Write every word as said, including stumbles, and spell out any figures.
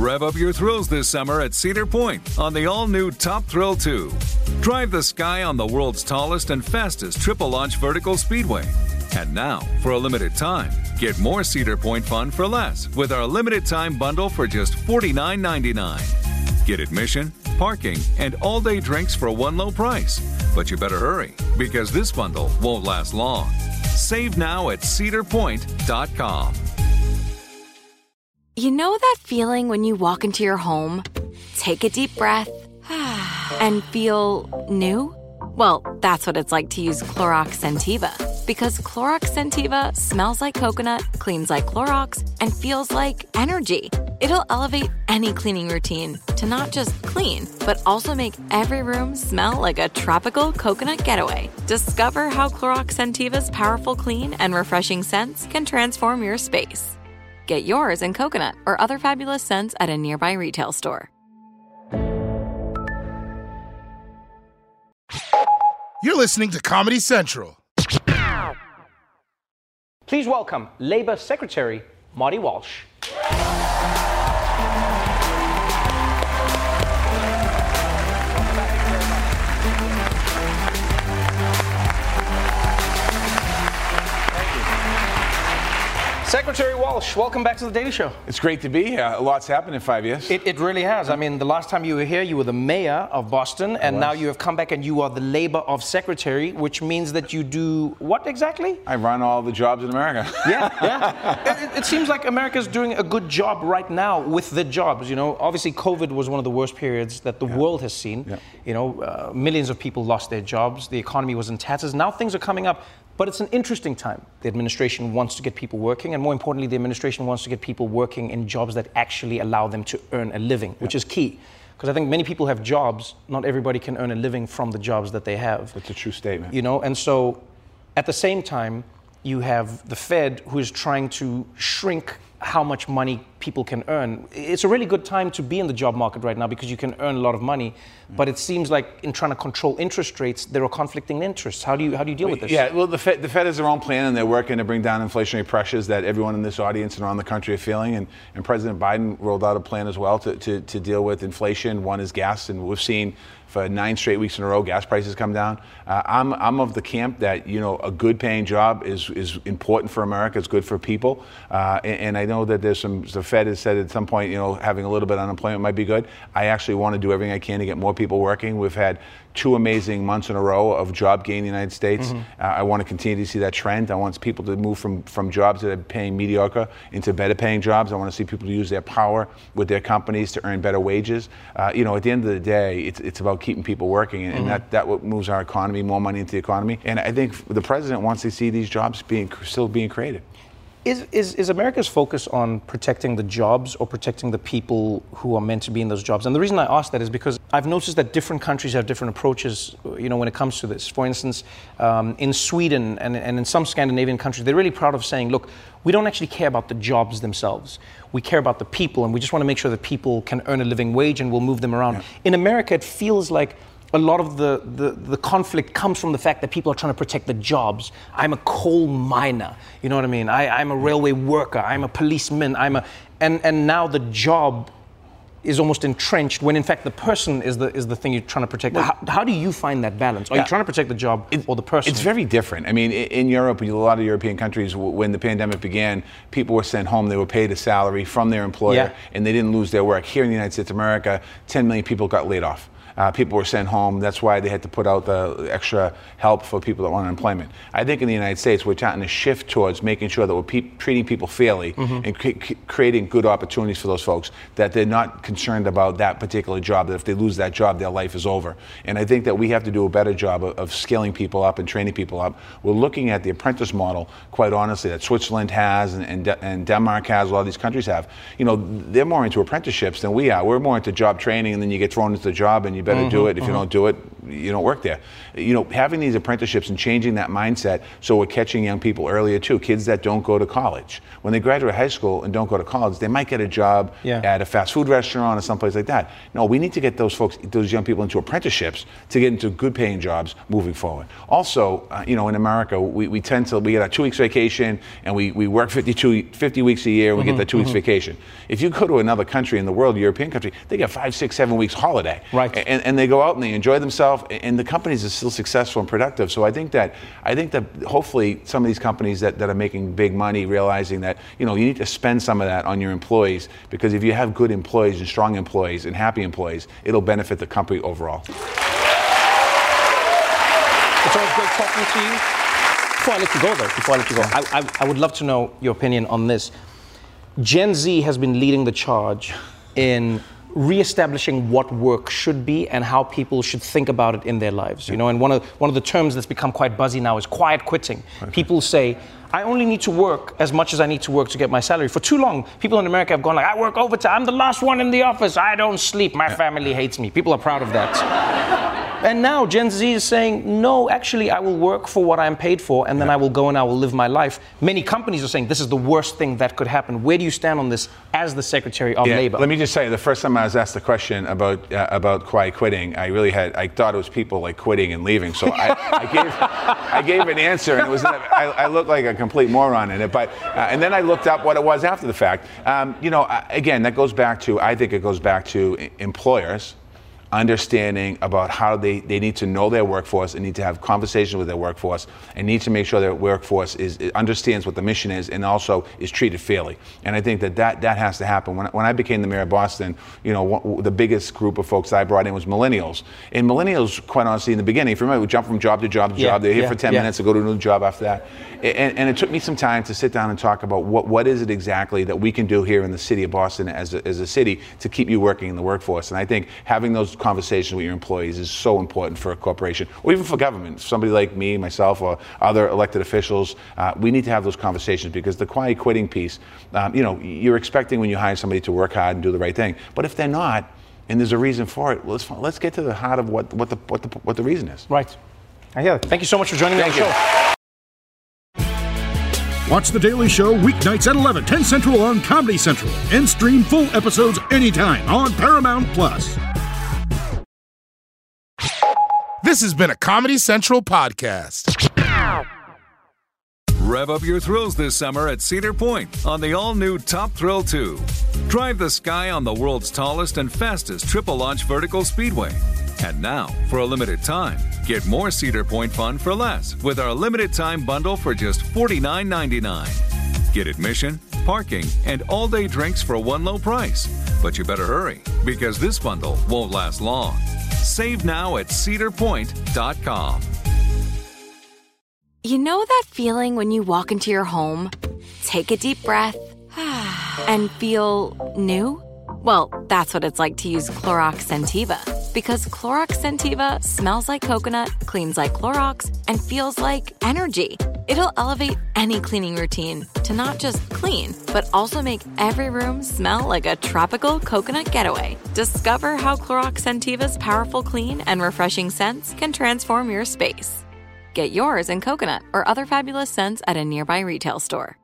Rev up your thrills this summer at Cedar Point on the all-new Top Thrill two. Drive the sky on the world's tallest and fastest triple-launch vertical speedway. And now, for a limited time, get more Cedar Point fun for less with our limited-time bundle for just forty-nine ninety-nine. Get admission, parking, and all-day drinks for one low price. But you better hurry, because this bundle won't last long. Save now at cedar point dot com. You know that feeling when you walk into your home, take a deep breath, and feel new? Well, that's what it's like to use Clorox Scentiva. Because Clorox Scentiva smells like coconut, cleans like Clorox, and feels like energy. It'll elevate any cleaning routine to not just clean, but also make every room smell like a tropical coconut getaway. Discover how Clorox Scentiva's powerful clean and refreshing scents can transform your space. Get yours in coconut or other fabulous scents at a nearby retail store. You're listening to Comedy Central. Please welcome Labour Secretary Marty Walsh. Secretary Walsh, welcome back to the Daily Show. It's great to be here. A lot's happened in five years. It, it really has. I mean, the last time you were here, you were the mayor of Boston, and now you have come back and you are the Labor of Secretary, which means that you do what exactly? I run all the jobs in America. Yeah, yeah. it, it seems like America's doing a good job right now with the jobs. You know, obviously COVID was one of the worst periods that the yeah. world has seen. Yeah. You know, uh, millions of people lost their jobs. The economy was in tatters. Now things are coming up. But it's an interesting time. The administration wants to get people working, and more importantly, the administration wants to get people working in jobs that actually allow them to earn a living, which is key. Because I think many people have jobs, not everybody can earn a living from the jobs that they have. That's a true statement. You know, and so at the same time, you have the Fed who is trying to shrink how much money people can earn. It's a really good time to be in the job market right now because you can earn a lot of money, but it seems like in trying to control interest rates, there are conflicting interests. How do you how do you deal with this? Yeah, well, the Fed, the Fed has their own plan, and they're working to bring down inflationary pressures that everyone in this audience and around the country are feeling, and, and President Biden rolled out a plan as well to, to, to deal with inflation. One is gas, and we've seen for nine straight weeks in a row, gas prices come down. Uh, I'm I'm of the camp that, you know, a good paying job is is important for America. It's good for people, uh, and, and I know that there's some. The Fed has said at some point, you know, having a little bit of unemployment might be good. I actually want to do everything I can to get more people working. We've had two amazing months in a row of job gain in the United States. Mm-hmm. Uh, I want to continue to see that trend. I want people to move from, from jobs that are paying mediocre into better paying jobs. I want to see people use their power with their companies to earn better wages. Uh, you know, at the end of the day, it's it's about keeping people working, and, mm-hmm. and that, that what moves our economy, more money into the economy. And I think the president wants to see these jobs being still being created. Is, is is America's focus on protecting the jobs or protecting the people who are meant to be in those jobs? And the reason I ask that is because I've noticed that different countries have different approaches, you know, when it comes to this. For instance, um, in Sweden and, and in some Scandinavian countries, they're really proud of saying, look, we don't actually care about the jobs themselves. We care about the people, and we just want to make sure that people can earn a living wage and we'll move them around. Yeah. In America, it feels like a lot of the, the, the conflict comes from the fact that people are trying to protect the jobs. I'm a coal miner, you know what I mean? I, I'm a railway worker, I'm a policeman, I'm a, and, and now the job is almost entrenched when in fact the person is the is the thing you're trying to protect. How, how do you find that balance? Are yeah. you trying to protect the job it, or the person? It's very different. I mean, in Europe, a lot of European countries, when the pandemic began, people were sent home, they were paid a salary from their employer, yeah. and they didn't lose their work. Here in the United States of America, ten million people got laid off. Uh, people were sent home. That's why they had to put out the extra help for people that want unemployment. I think in the United States, we're trying to shift towards making sure that we're pe- treating people fairly mm-hmm. and c- creating good opportunities for those folks, that they're not concerned about that particular job, that if they lose that job, their life is over. And I think that we have to do a better job of, of scaling people up and training people up. We're looking at the apprentice model, quite honestly, that Switzerland has and, and, De- and Denmark has, a lot of these countries have. You know, they're more into apprenticeships than we are. We're more into job training, and then you get thrown into the job and you You better mm-hmm, do it. If mm-hmm. you don't do it, you don't work there. You know, having these apprenticeships and changing that mindset so we're catching young people earlier too, kids that don't go to college. When they graduate high school and don't go to college, they might get a job yeah. at a fast food restaurant or someplace like that. No, we need to get those folks, those young people into apprenticeships to get into good paying jobs moving forward. Also, uh, you know, in America, we, we tend to, we get a two weeks vacation and we, we work fifty-two, fifty weeks a year and we mm-hmm, get that two mm-hmm. weeks vacation. If you go to another country in the world, a European country, they get five, six, seven weeks holiday. Right. And, and they go out and they enjoy themselves, and the companies are still successful and productive. So I think that I think that hopefully some of these companies that, that are making big money realizing that, you know, you need to spend some of that on your employees, because if you have good employees and strong employees and happy employees, it'll benefit the company overall. It's always great talking to you. Before I let you go though, before I let you go, I, I, I would love to know your opinion on this. Gen Z has been leading the charge in reestablishing what work should be and how people should think about it in their lives. You know, and one of one of the terms that's become quite buzzy now is quiet quitting. Okay. People say, I only need to work as much as I need to work to get my salary. For too long, people in America have gone like, I work overtime, I'm the last one in the office, I don't sleep, my family hates me. People are proud of that. And now Gen Z is saying, no, actually, I will work for what I'm paid for, and then yeah. I will go and I will live my life. Many companies are saying this is the worst thing that could happen. Where do you stand on this as the Secretary of yeah, Labor? Let me just say, the first time I was asked the question about uh, about quiet quitting, I really had, I thought it was people like quitting and leaving. So I, I gave I gave an answer, and it was, I, I looked like a complete moron in it. But uh, and then I looked up what it was after the fact. Um, you know, again, that goes back to, I think it goes back to employers understanding about how they, they need to know their workforce and need to have conversations with their workforce and need to make sure their workforce is understands what the mission is and also is treated fairly. And I think that that, that has to happen. When, when I became the mayor of Boston, you know, one, the biggest group of folks I brought in was millennials. And millennials, quite honestly, in the beginning, if you remember, we jump from job to job to yeah, job. They're here yeah, for ten yeah. minutes to go to a new job after that. And, and it took me some time to sit down and talk about what, what is it exactly that we can do here in the city of Boston as a, as a city to keep you working in the workforce. And I think having those conversations with your employees is so important for a corporation, or even for government. Somebody like me, myself, or other elected officials, uh, we need to have those conversations, because the quiet quitting piece, um, you know, you're expecting when you hire somebody to work hard and do the right thing. But if they're not, and there's a reason for it, let's let's get to the heart of what what the what the what the reason is. Right. I hear it. Thank you so much for joining me on the show. Watch The Daily Show weeknights at eleven, ten Central on Comedy Central, and stream full episodes anytime on Paramount Plus. This has been a Comedy Central podcast. Rev up your thrills this summer at Cedar Point on the all-new Top Thrill two. Drive the sky on the world's tallest and fastest triple-launch vertical speedway. And now, for a limited time, get more Cedar Point fun for less with our limited-time bundle for just forty-nine ninety-nine. Get admission, parking, and all-day drinks for one low price. But you better hurry, because this bundle won't last long. Save now at cedar point dot com. You know that feeling when you walk into your home, take a deep breath, and feel new? Well, that's what it's like to use Clorox Scentiva. Because Clorox Scentiva smells like coconut, cleans like Clorox, and feels like energy. It'll elevate any cleaning routine to not just clean, but also make every room smell like a tropical coconut getaway. Discover how Clorox Scentiva's powerful clean and refreshing scents can transform your space. Get yours in coconut or other fabulous scents at a nearby retail store.